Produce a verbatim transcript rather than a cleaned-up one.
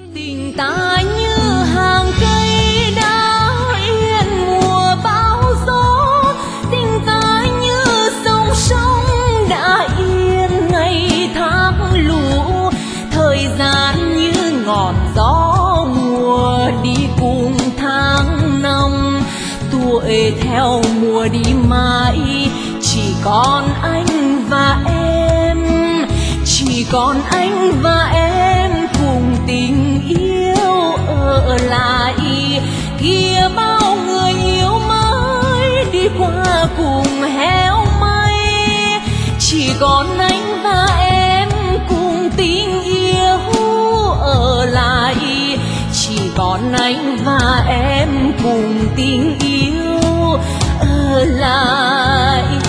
Tình ta như hàng cây đã yên mùa bão gió, tình ta như dòng sông đã yên ngày tháng lũ. Thời gian như ngọn gió mùa đi cùng tháng năm, tuổi theo mùa đi mãi, chỉ còn anh và em, chỉ còn anh và em cùng tình yêu ở lại. Kia bao người yêu mới đi qua cùng héo may, chỉ còn anh và em cùng tình yêu ở lại, chỉ còn anh và em cùng tình yêu ở lại.